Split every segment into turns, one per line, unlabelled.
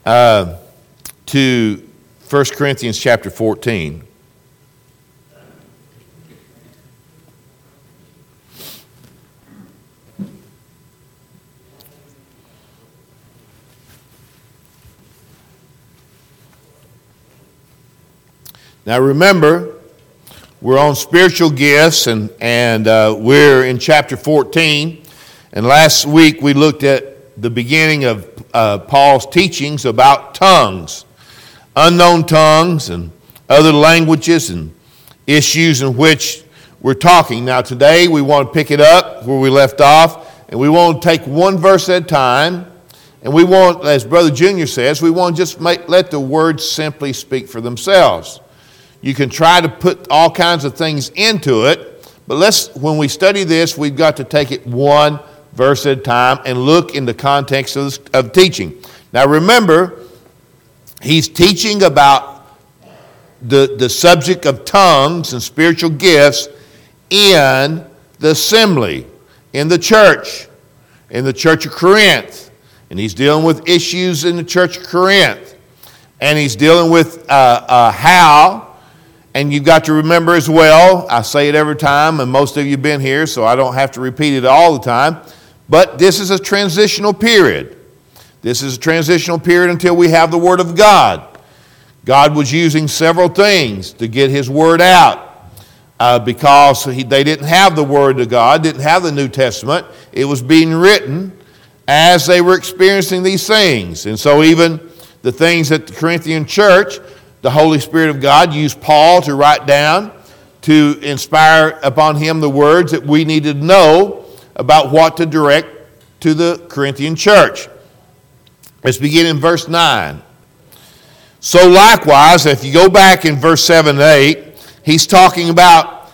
to 1 Corinthians chapter 14. Now remember, we're on spiritual gifts, and we're in chapter 14. And last week we looked at the beginning of Paul's teachings about tongues, unknown tongues and other languages and issues in which we're talking. Now today we want to pick it up where we left off, and we want to take one verse at a time. And we want, as Brother Junior says, we want to just let the words simply speak for themselves. You can try to put all kinds of things into it, but when we study this, we've got to take it one verse at a time and look in the context of teaching. Now remember, he's teaching about the subject of tongues and spiritual gifts in the assembly, in the church of Corinth. And he's dealing with issues in the church of Corinth. And he's dealing with how. And you've got to remember as well, I say it every time, and most of you have been here, so I don't have to repeat it all the time, but this is a transitional period. This is a transitional period until we have the Word of God. God was using several things to get His Word out because they didn't have the Word of God, didn't have the New Testament. It was being written as they were experiencing these things. And so even the things at the Corinthian church, the Holy Spirit of God used Paul to write down, to inspire upon him the words that we needed to know about what to direct to the Corinthian church. Let's begin in verse 9. So likewise, if you go back in verse 7 and 8, he's talking about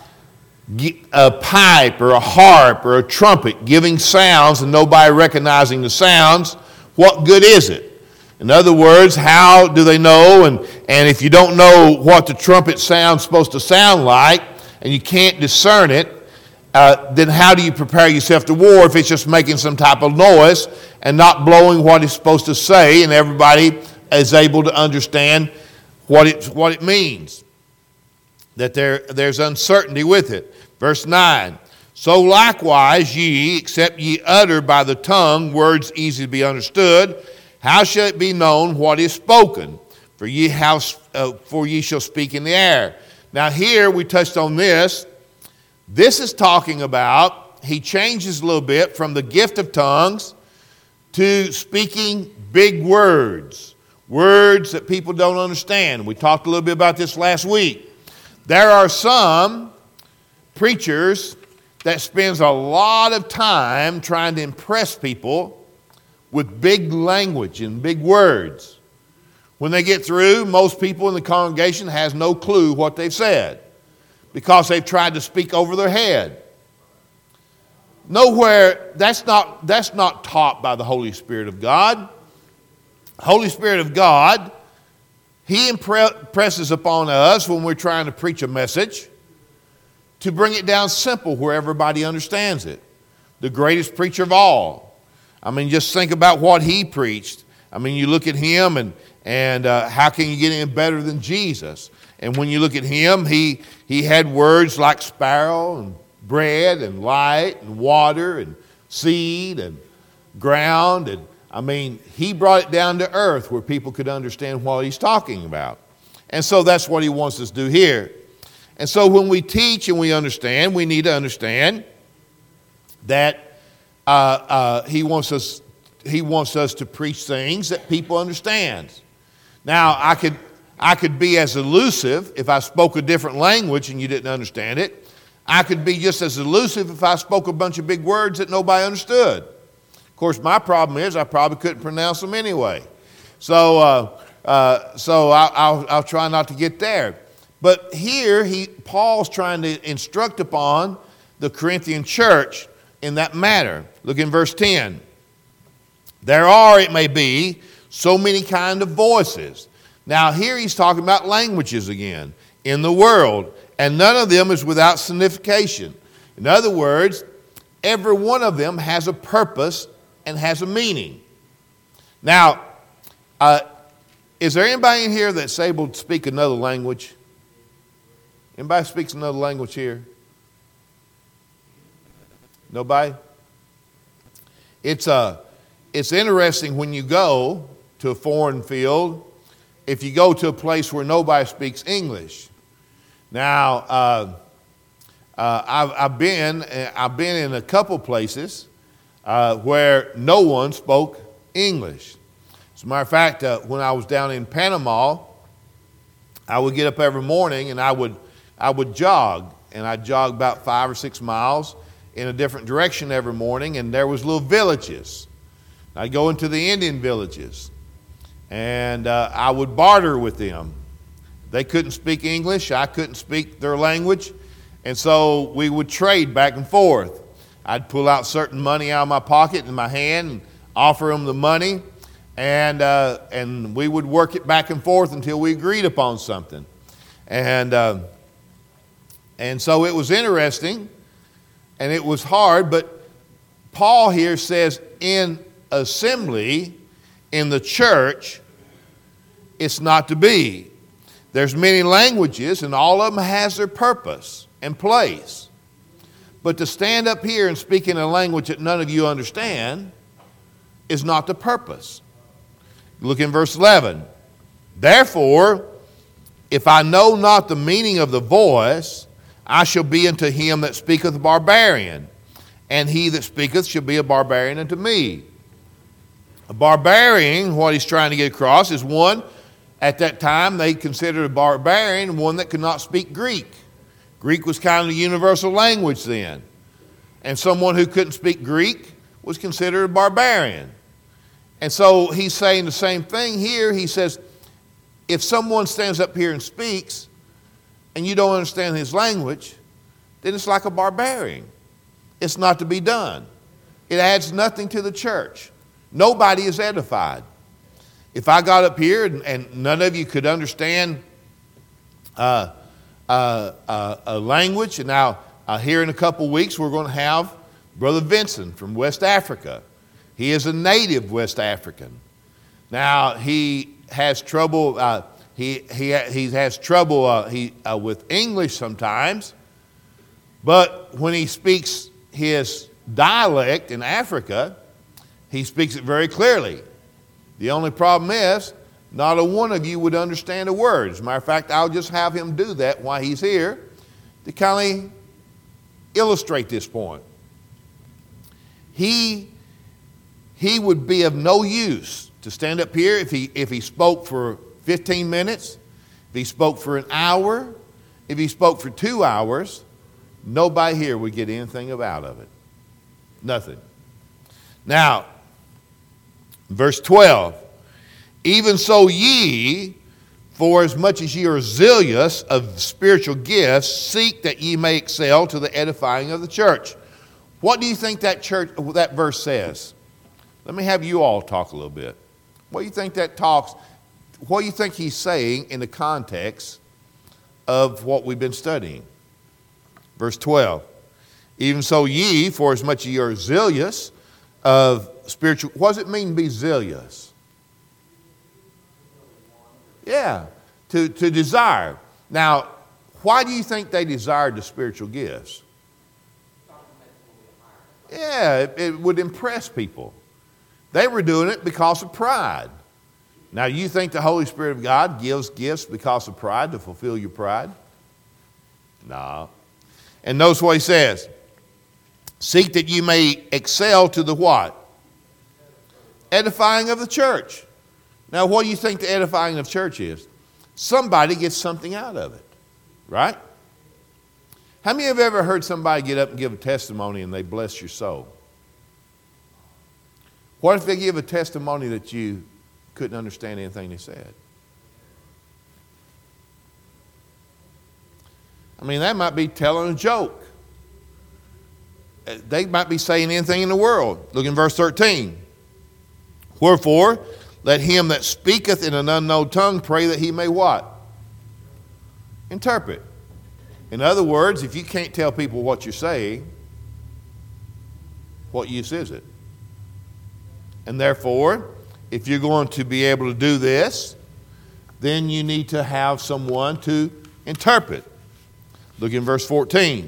a pipe or a harp or a trumpet giving sounds and nobody recognizing the sounds. What good is it? In other words, how do they know? And if you don't know what the trumpet sound's supposed to sound like, and you can't discern it, then how do you prepare yourself to war if it's just making some type of noise and not blowing what it's supposed to say, and everybody is able to understand what it means? That there's uncertainty with it. Verse 9. So likewise ye, except ye utter by the tongue words easy to be understood, how shall it be known what is spoken? For ye shall speak in the air. Now here we touched on this. This is talking about, he changes a little bit from the gift of tongues to speaking big words. Words that people don't understand. We talked a little bit about this last week. There are some preachers that spends a lot of time trying to impress people with big language and big words. When they get through, most people in the congregation has no clue what they've said because they've tried to speak over their head. Nowhere, that's not taught by the Holy Spirit of God. Holy Spirit of God, He impresses upon us when we're trying to preach a message to bring it down simple where everybody understands it. The greatest preacher of all. I mean, just think about what he preached. I mean, you look at him and how can you get any better than Jesus? And when you look at him, he had words like sparrow and bread and light and water and seed and ground. And I mean, he brought it down to earth where people could understand what he's talking about. And so that's what he wants us to do here. And so when we teach and we understand, we need to understand that he wants us to preach things that people understand. Now, I could be as elusive if I spoke a different language and you didn't understand it. I could be just as elusive if I spoke a bunch of big words that nobody understood. Of course, my problem is I probably couldn't pronounce them anyway. So I'll try not to get there. But here, Paul's trying to instruct upon the Corinthian church in that matter. Look in verse 10. There are, it may be, so many kind of voices. Now here he's talking about languages again in the world, and none of them is without signification. In other words, every one of them has a purpose and has a meaning. Now, Is there anybody in here that's able to speak another language? Anybody speaks another language here? Nobody? It's interesting when you go to a foreign field, if you go to a place where nobody speaks English. Now, I've been in a couple places where no one spoke English. As a matter of fact, when I was down in Panama, I would get up every morning and I would jog, and I'd jog about 5 or 6 miles in a different direction every morning, and there was little villages. I'd go into the Indian villages, and I would barter with them. They couldn't speak English, I couldn't speak their language, and so we would trade back and forth. I'd pull out certain money out of my pocket in my hand and offer them the money, and we would work it back and forth until we agreed upon something. And so it was interesting, and it was hard, but Paul here says in assembly, in the church, it's not to be. There's many languages, and all of them has their purpose and place. But to stand up here and speak in a language that none of you understand is not the purpose. Look in verse 11. Therefore, if I know not the meaning of the voice, I shall be unto him that speaketh barbarian, and he that speaketh shall be a barbarian unto me. A barbarian, what he's trying to get across, is one, at that time they considered a barbarian one that could not speak Greek. Greek was kind of the universal language then. And someone who couldn't speak Greek was considered a barbarian. And so he's saying the same thing here. He says, if someone stands up here and speaks, and you don't understand his language, then it's like a barbarian. It's not to be done. It adds nothing to the church. Nobody is edified. If I got up here and none of you could understand a language, and now here in a couple weeks we're going to have Brother Vincent from West Africa. He is a native West African. Now he has trouble. He has trouble with English sometimes, but when he speaks his dialect in Africa, he speaks it very clearly. The only problem is, not a one of you would understand a word. As a matter of fact, I'll just have him do that while he's here to kind of illustrate this point. He would be of no use to stand up here if he spoke for 15 minutes, if he spoke for an hour, if he spoke for 2 hours. Nobody here would get anything out of it. Nothing. Now, verse 12, even so ye, for as much as ye are zealous of spiritual gifts, seek that ye may excel to the edifying of the church. What do you think that verse says? Let me have you all talk a little bit. What do you think what do you think he's saying in the context of what we've been studying? Verse 12, even so ye, for as much as ye are zealous of spiritual, what does it mean to be zealous? Yeah, to desire. Now, why do you think they desired the spiritual gifts? Yeah, it would impress people. They were doing it because of pride. Now, you think the Holy Spirit of God gives gifts because of pride, to fulfill your pride? No. And notice what he says. Seek that you may excel to the what? Edifying of the church. Now, what do you think the edifying of church is? Somebody gets something out of it, right? How many have ever heard somebody get up and give a testimony and they bless your soul? What if they give a testimony that you couldn't understand anything they said? I mean, that might be telling a joke. They might be saying anything in the world. Look in verse 13. Wherefore, let him that speaketh in an unknown tongue pray that he may what? Interpret. In other words, if you can't tell people what you're saying, what use is it? And therefore, if you're going to be able to do this, then you need to have someone to interpret. Look in verse 14.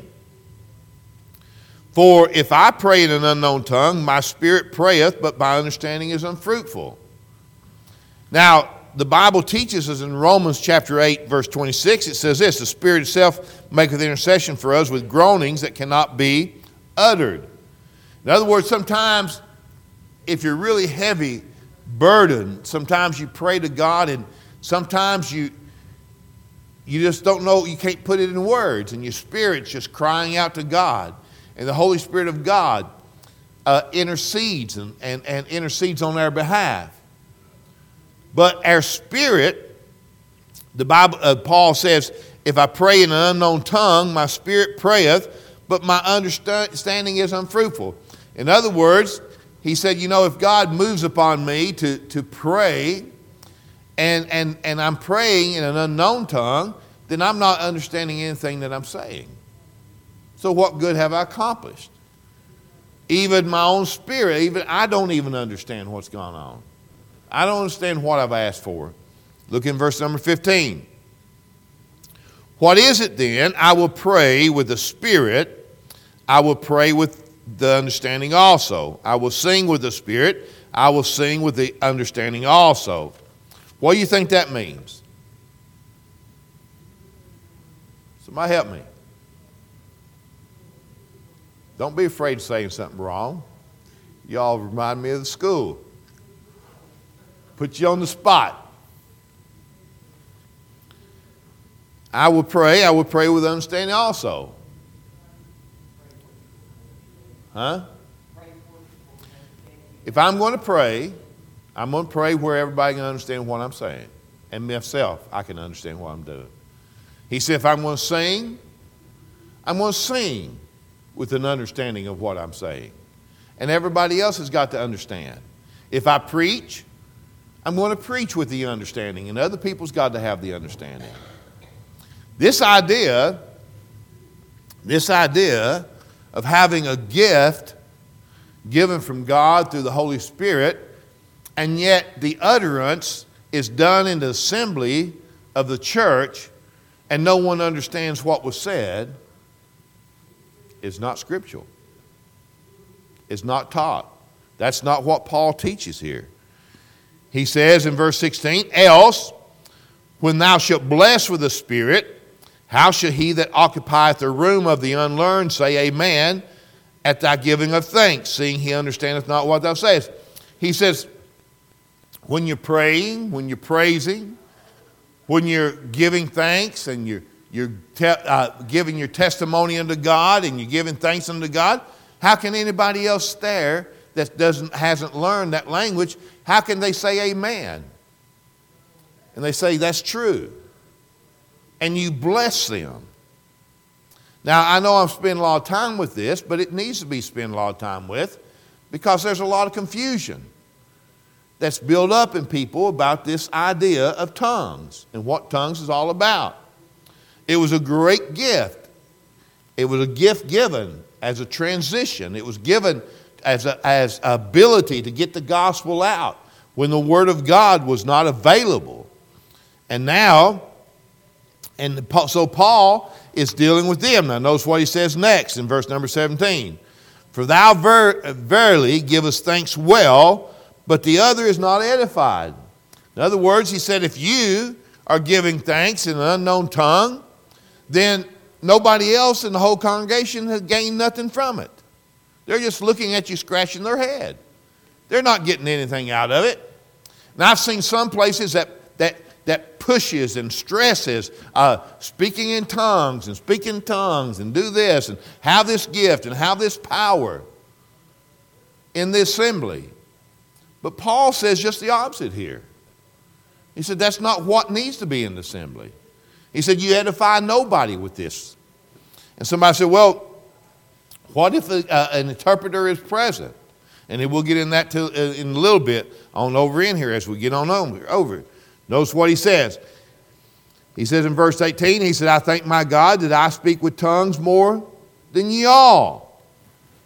For if I pray in an unknown tongue, my spirit prayeth, but my understanding is unfruitful. Now, the Bible teaches us in Romans chapter 8, verse 26, it says this, the Spirit itself maketh intercession for us with groanings that cannot be uttered. In other words, sometimes if you're really heavy burdened, sometimes you pray to God and sometimes you just don't know, you can't put it in words, and your spirit's just crying out to God. And the Holy Spirit of God intercedes and intercedes on our behalf. But our spirit, the Bible, Paul says, if I pray in an unknown tongue, my spirit prayeth, but my understanding is unfruitful. In other words, he said, if God moves upon me to pray, and I'm praying in an unknown tongue, then I'm not understanding anything that I'm saying. So what good have I accomplished? Even my own spirit, I don't even understand what's going on. I don't understand what I've asked for. Look in verse number 15. What is it then? I will pray with the Spirit. I will pray with the understanding also. I will sing with the Spirit. I will sing with the understanding also. What do you think that means? Somebody help me. Don't be afraid of saying something wrong. Y'all remind me of the school. Put you on the spot. I will pray with understanding also. Huh? If I'm going to pray, I'm going to pray where everybody can understand what I'm saying. And myself, I can understand what I'm doing. He said, if I'm going to sing, I'm going to sing with an understanding of what I'm saying. And everybody else has got to understand. If I preach, I'm going to preach with the understanding, and other people's got to have the understanding. This idea of having a gift given from God through the Holy Spirit, and yet the utterance is done in the assembly of the church, and no one understands what was said, is not scriptural. It's not taught. That's not what Paul teaches here. He says in verse 16, else, when thou shalt bless with the Spirit, how shall he that occupieth the room of the unlearned say amen at thy giving of thanks, seeing he understandeth not what thou sayest? He says, when you're praying, when you're praising, when you're giving thanks and you're giving your testimony unto God and you're giving thanks unto God, how can anybody else there that hasn't learned that language, how can they say amen? And they say that's true. And you bless them. Now, I know I'm spending a lot of time with this, but it needs to be spent a lot of time with because there's a lot of confusion that's built up in people about this idea of tongues and what tongues is all about. It was a great gift. It was a gift given as a transition. It was given as ability to get the gospel out when the Word of God was not available. And now, so Paul is dealing with them. Now notice what he says next in verse number 17. For thou verily givest thanks well, but the other is not edified. In other words, he said, if you are giving thanks in an unknown tongue, then nobody else in the whole congregation has gained nothing from it. They're just looking at you scratching their head. They're not getting anything out of it. And I've seen some places that pushes and stresses speaking in tongues and do this and have this gift and have this power in the assembly. But Paul says just the opposite here. He said that's not what needs to be in the assembly. He said you edify nobody with this. And somebody said, well, what if an interpreter is present? And we'll get in that in a little bit on over in here as we get on over. Notice what he says. He says in verse 18, he said, I thank my God that I speak with tongues more than ye all.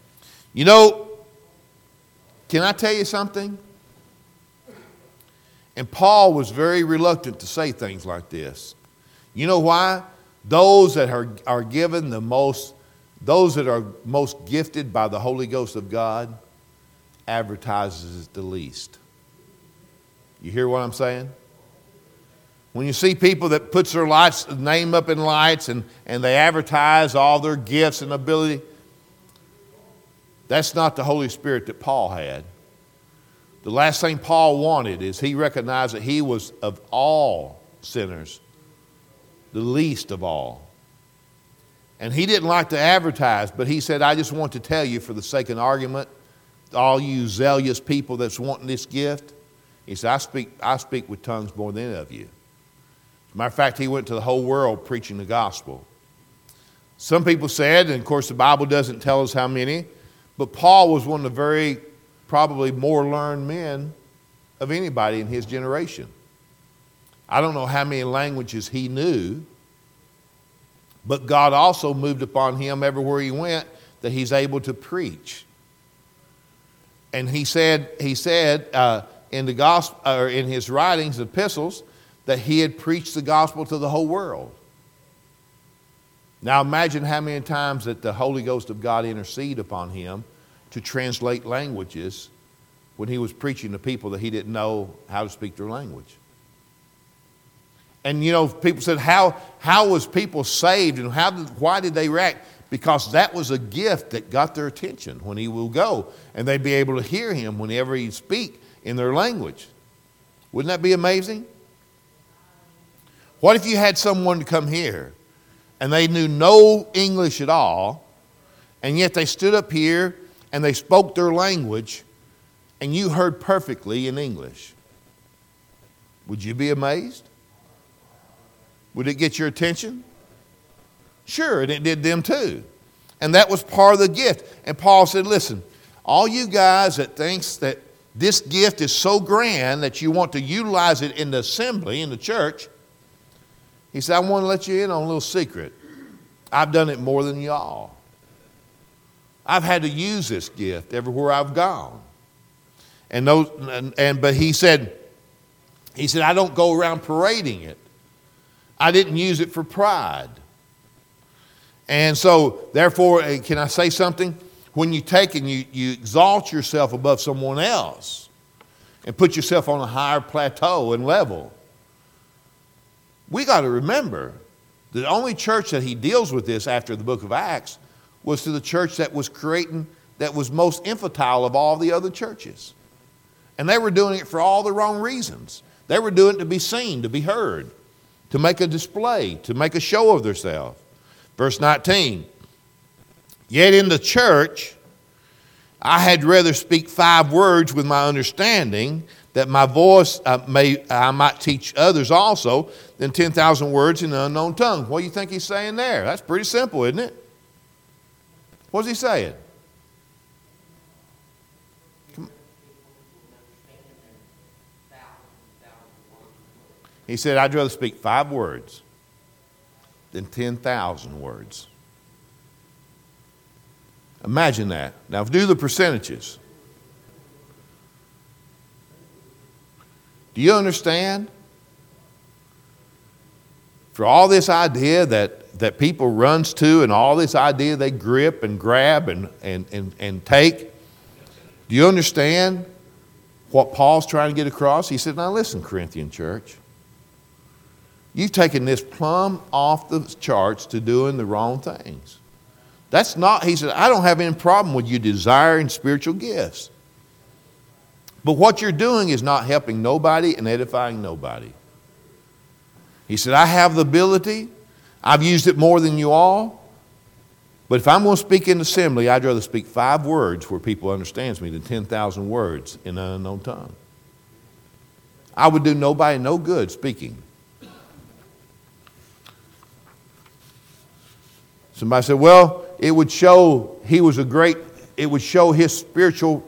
Can I tell you something? And Paul was very reluctant to say things like this. You know why? Those that are given the most, those that are most gifted by the Holy Ghost of God, advertises it the least. You hear what I'm saying? When you see people that puts their name up in lights and they advertise all their gifts and ability, that's not the Holy Spirit that Paul had. The last thing Paul wanted is he recognized that he was of all sinners, the least of all. And he didn't like to advertise, but he said, I just want to tell you for the sake of argument, all you zealous people that's wanting this gift, he said, I speak with tongues more than any of you. As a matter of fact, he went to the whole world preaching the gospel. Some people said, and of course the Bible doesn't tell us how many, but Paul was one of the very probably more learned men of anybody in his generation. I don't know how many languages he knew, but God also moved upon him everywhere he went that he's able to preach. And he said in the gospel, or in his writings, epistles, that he had preached the gospel to the whole world. Now imagine how many times that the Holy Ghost of God interceded upon him to translate languages when he was preaching to people that he didn't know how to speak their language. And you know, people said, how was people saved and why did they react? Because that was a gift that got their attention when he will go, and they'd be able to hear him whenever he'd speak in their language. Wouldn't that be amazing? What if you had someone to come here and they knew no English at all, and yet they stood up here and they spoke their language and you heard perfectly in English? Would you be amazed? Would it get your attention? Sure, and it did them too. And that was part of the gift. And Paul said, listen, all you guys that thinks that this gift is so grand that you want to utilize it in the assembly, in the church, he said, I want to let you in on a little secret. I've done it more than y'all. I've had to use this gift everywhere I've gone. But he said, I don't go around parading it. I didn't use it for pride. And so, therefore, can I say something? When you take and you exalt yourself above someone else and put yourself on a higher plateau and level, we got to remember the only church that he deals with this after the book of Acts was to the church that was most infantile of all the other churches. And they were doing it for all the wrong reasons. They were doing it to be seen, to be heard, to make a display, to make a show of themselves. Verse 19, yet in the church I had rather speak 5 words with my understanding, that my voice I might teach others also, than 10,000 words in an unknown tongue. What do you think he's saying there? That's pretty simple, isn't it? What's he saying? He said, I'd rather speak 5 words than 10,000 words. Imagine that. Now do the percentages. Do you understand? For all this idea that people runs to and all this idea they grip and grab and take, do you understand what Paul's trying to get across? He said, now listen, Corinthian church. You've taken this plumb off the charts to doing the wrong things. That's not, he said, I don't have any problem with you desiring spiritual gifts. But what you're doing is not helping nobody and edifying nobody. He said, I have the ability. I've used it more than you all. But if I'm going to speak in assembly, I'd rather speak 5 words where people understands me than 10,000 words in an unknown tongue. I would do nobody no good speaking. Somebody said, well, it would show it would show his spiritual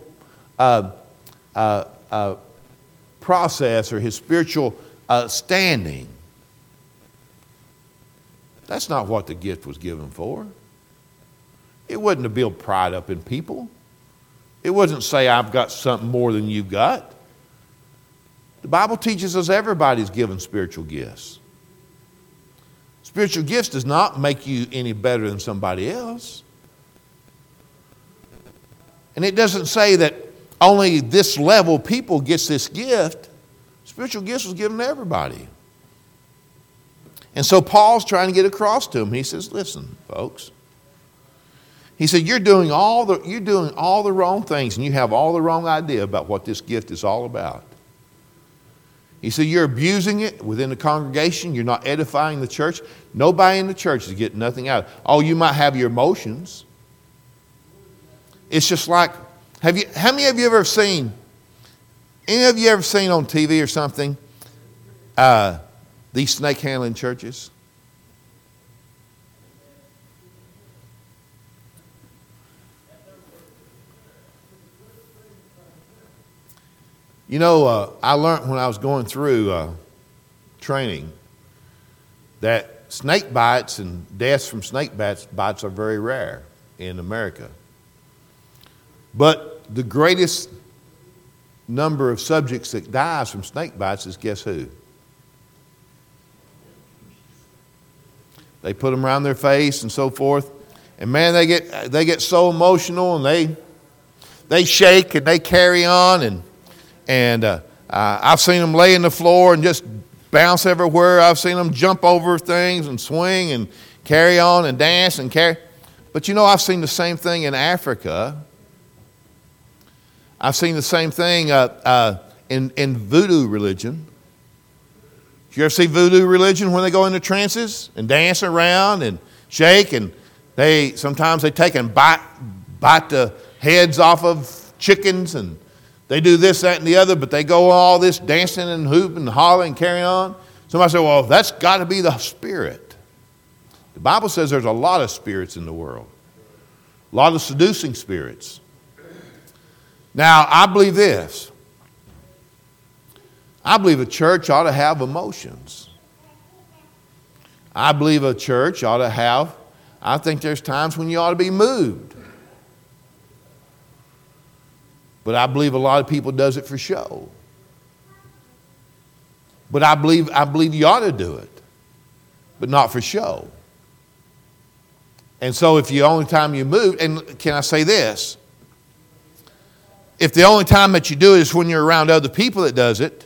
process or his spiritual standing. That's not what the gift was given for. It wasn't to build pride up in people. It wasn't say I've got something more than you've got. The Bible teaches us everybody's given spiritual gifts. Spiritual gifts does not make you any better than somebody else. And it doesn't say that only this level people gets this gift. Spiritual gifts was given to everybody. And so Paul's trying to get across to him. He says, listen, folks. He said, you're doing all the wrong things, and you have all the wrong idea about what this gift is all about. He said, you're abusing it within the congregation. You're not edifying the church. Nobody in the church is getting nothing out of it. Oh, you might have your emotions. It's just like, how many of you ever seen, any of you ever seen on TV or something, these snake handling churches? You know, I learned when I was going through training that snake bites and deaths from snake bites are very rare in America. But the greatest number of subjects that dies from snake bites is guess who? They put them around their face and so forth. And man, they get so emotional and they shake and they carry on and I've seen them lay on the floor and just bounce everywhere. I've seen them jump over things and swing and carry on and dance and carry. But you know, I've seen the same thing in Africa. I've seen the same thing in voodoo religion. Did you ever see voodoo religion when they go into trances and dance around and shake and sometimes they take and bite the heads off of chickens and they do this, that, and the other, but they go all this dancing and hooping and hollering and carrying on. Somebody said, well, that's got to be the spirit. The Bible says there's a lot of spirits in the world. A lot of seducing spirits. Now, I believe this. I believe a church ought to have emotions. I believe a church ought to have, I think there's times when you ought to be moved. But I believe a lot of people does it for show. But I believe you ought to do it, but not for show. And so if the only time you move, and can I say this? If the only time that you do it is when you're around other people that does it,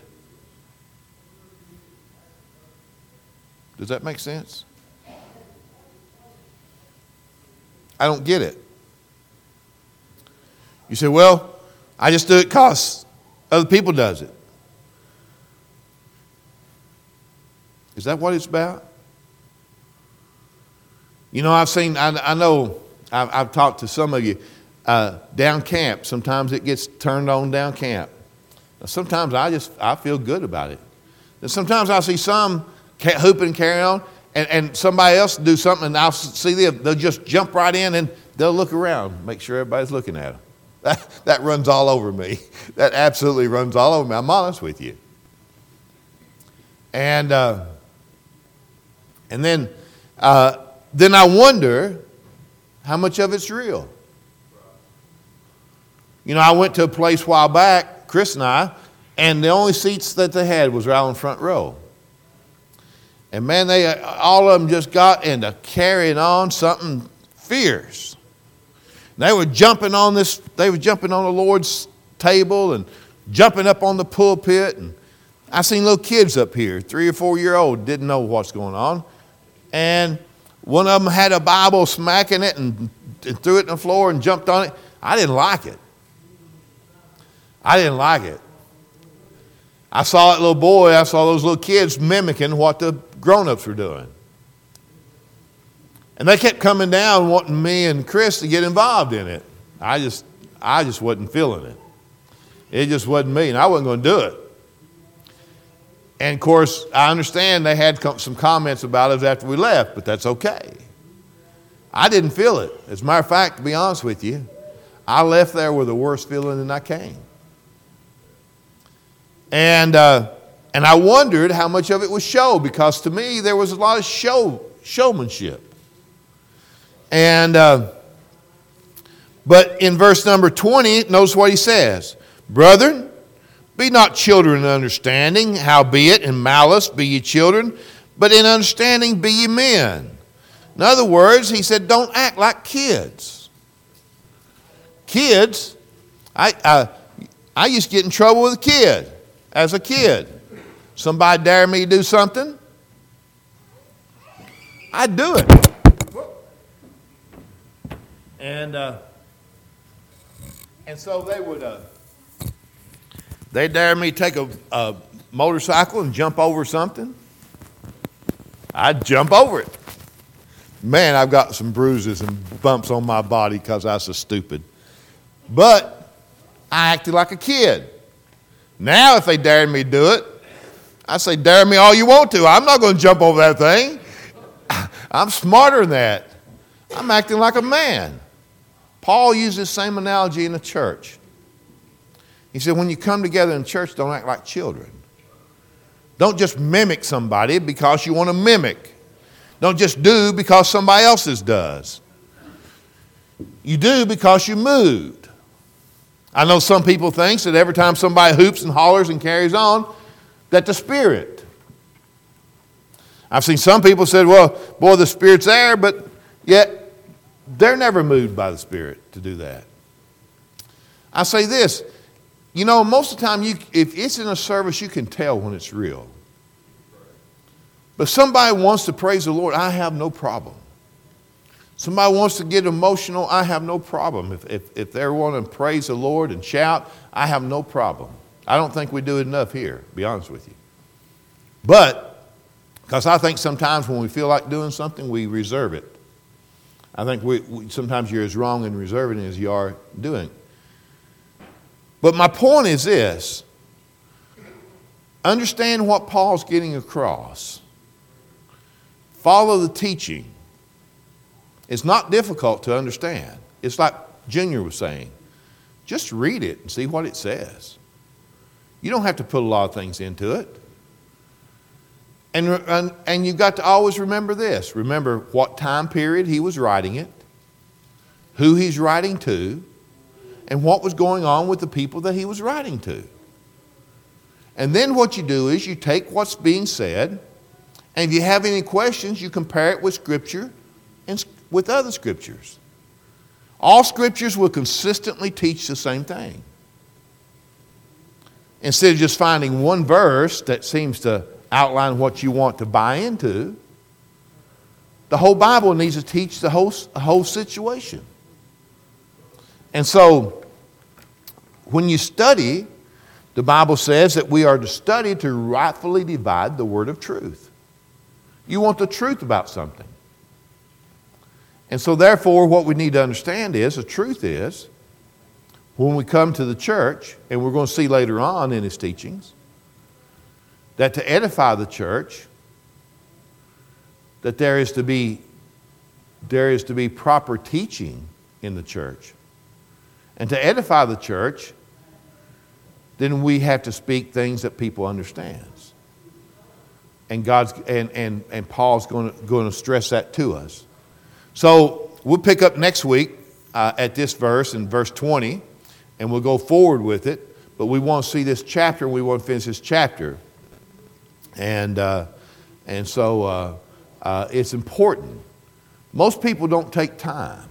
does that make sense? I don't get it. You say, well, I just do it because other people does it. Is that what it's about? You know, I've talked to some of you down camp. Sometimes it gets turned on down camp. Sometimes I feel good about it. And sometimes I see some hooping and carrying on, and somebody else do something, and I'll see they'll just jump right in and they'll look around, make sure everybody's looking at them. That runs all over me. That absolutely runs all over me. I'm honest with you. And then I wonder how much of it's real. You know, I went to a place a while back, Chris and I, and the only seats that they had was right on the front row. And man, all of them just got into carrying on something fierce. They were jumping on the Lord's table and jumping up on the pulpit. And I seen little kids up here, 3 or 4 year old, didn't know what's going on. And one of them had a Bible smacking it and threw it on the floor and jumped on it. I didn't like it. I saw that little boy, I saw those little kids mimicking what the grown-ups were doing. And they kept coming down wanting me and Chris to get involved in it. I just wasn't feeling it. It just wasn't me, and I wasn't going to do it. And of course, I understand they had some comments about us after we left, but that's okay. I didn't feel it. As a matter of fact, to be honest with you, I left there with a worse feeling than I came. And I wondered how much of it was show, because to me there was a lot of showmanship. And but in verse number 20, notice what he says. Brethren, Be not children in understanding, howbeit in malice be ye children, but in understanding be ye men. In other words, he said, don't act like kids. Kids, I used to get in trouble with a kid as a kid. Somebody dare me to do something, I'd do it. And so they dare me to take a motorcycle and jump over something. I'd jump over it. Man, I've got some bruises and bumps on my body because I was so stupid. But I acted like a kid. Now if they dared me to do it, I say, dare me all you want to. I'm not going to jump over that thing. I'm smarter than that. I'm acting like a man. Paul used the same analogy in the church. He said, when you come together in church, don't act like children. Don't just mimic somebody because you want to mimic. Don't just do because somebody else's does. You do because you moved. I know some people think that every time somebody hoops and hollers and carries on, that the Spirit. I've seen some people say, well, boy, the Spirit's there, but yet they're never moved by the Spirit to do that. I say this, you know, most of the time, if it's in a service, you can tell when it's real. But somebody wants to praise the Lord, I have no problem. Somebody wants to get emotional, I have no problem. If they want to praise the Lord and shout, I have no problem. I don't think we do it enough here, to be honest with you. But, because I think sometimes when we feel like doing something, we reserve it. I think sometimes you're as wrong in reserving as you are doing. But my point is this. Understand what Paul's getting across. Follow the teaching. It's not difficult to understand. It's like Junior was saying. Just read it and see what it says. You don't have to put a lot of things into it. And you've got to always remember this. Remember what time period he was writing it, who he's writing to, and what was going on with the people that he was writing to. And then what you do is you take what's being said, and if you have any questions, you compare it with Scripture and with other Scriptures. All Scriptures will consistently teach the same thing. Instead of just finding one verse that seems to outline what you want to buy into, the whole Bible needs to teach the whole situation. And so, when you study, the Bible says that we are to study to rightfully divide the word of truth. You want the truth about something. And so therefore, what we need to understand is, the truth is, when we come to the church, and we're going to see later on in his teachings, that to edify the church, that there is to be proper teaching in the church. And to edify the church, then we have to speak things that people understand. And Paul's going to stress that to us. So we'll pick up next week at this verse in verse 20, and we'll go forward with it. But we want to see this chapter, and we want to finish this chapter. And so it's important. Most people don't take time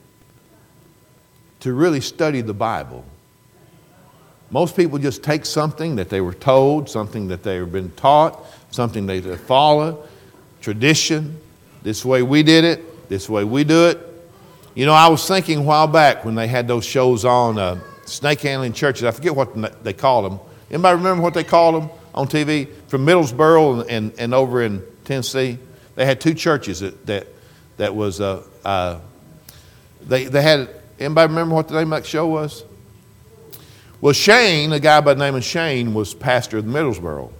to really study the Bible. Most people just take something that they were told, something that they've been taught, something they follow, tradition, this way we did it, this way we do it. You know, I was thinking a while back when they had those shows on snake handling churches, I forget what they called them. Anybody remember what they called them on TV? From Middlesboro and over in Tennessee, they had two churches that was, they had, anybody remember what the name of that show was? Well, Shane, a guy by the name of Shane, was pastor of Middlesboro.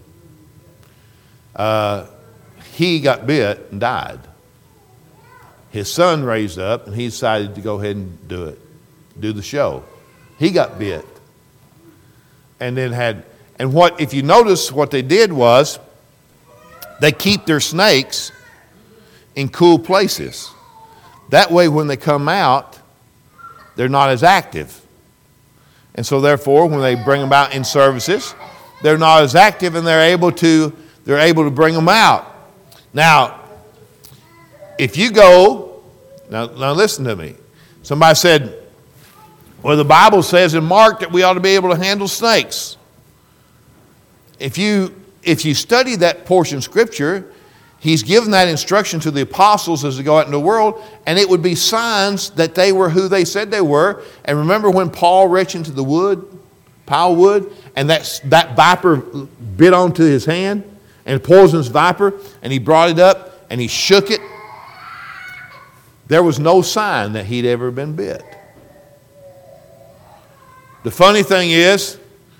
He got bit and died. His son raised up, and he decided to go ahead and do the show. He got bit. And then if you notice what they did was, they keep their snakes in cool places. That way when they come out, they're not as active. And so therefore, when they bring them out in services, they're not as active, and they're able to bring them out. Now, if you go, now listen to me. Somebody said, well, the Bible says in Mark that we ought to be able to handle snakes. If you study that portion of Scripture, he's given that instruction to the apostles as they go out in the world, and it would be signs that they were who they said they were. And remember when Paul reached into the pile of wood, and that viper bit onto his hand, and a poisonous viper, and he brought it up, and he shook it. There was no sign that he'd ever been bit. The funny thing is,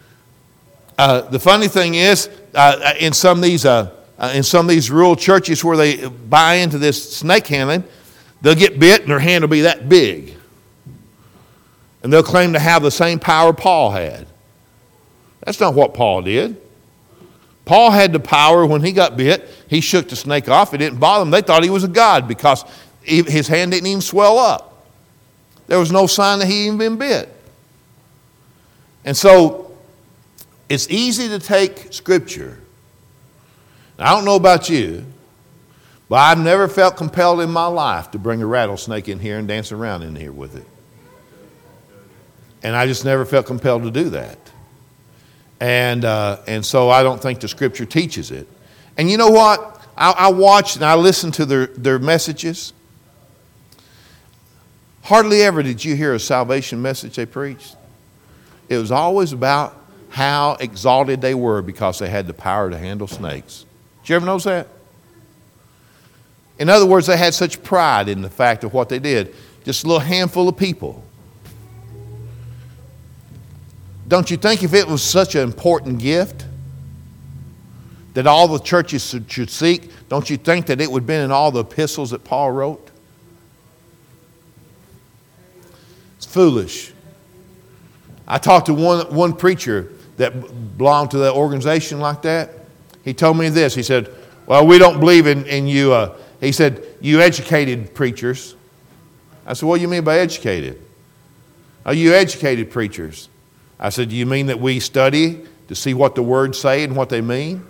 in some of these rural churches where they buy into this snake handling, they'll get bit and their hand will be that big. And they'll claim to have the same power Paul had. That's not what Paul did. Paul had the power when he got bit. He shook the snake off. It didn't bother them. They thought he was a god because his hand didn't even swell up. There was no sign that he even been bit. And so it's easy to take Scripture. I don't know about you, but I've never felt compelled in my life to bring a rattlesnake in here and dance around in here with it. And I just never felt compelled to do that. And so I don't think the Scripture teaches it. And you know what? I watched and I listened to their messages. Hardly ever did you hear a salvation message they preached. It was always about how exalted they were because they had the power to handle snakes. Did you ever notice that? In other words, they had such pride in the fact of what they did. Just a little handful of people. Don't you think if it was such an important gift that all the churches should seek, don't you think that it would have been in all the epistles that Paul wrote? It's foolish. I talked to one preacher that belonged to that organization like that. He told me this. He said, well, we don't believe in you. He said, you educated preachers. I said, what do you mean by educated? Are you educated preachers? I said, do you mean that we study to see what the words say and what they mean?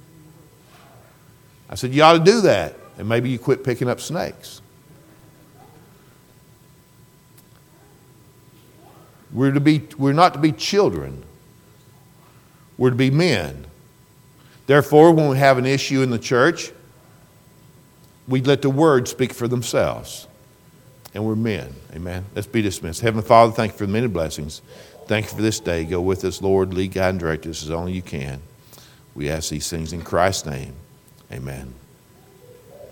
I said, you ought to do that, and maybe you quit picking up snakes. We're not to be children. We're to be men. Therefore, when we have an issue in the church, we let the words speak for themselves. And we're men. Amen. Let's be dismissed. Heavenly Father, thank you for the many blessings. Thank you for this day. Go with us, Lord. Lead, guide, and direct us as only you can. We ask these things in Christ's name. Amen.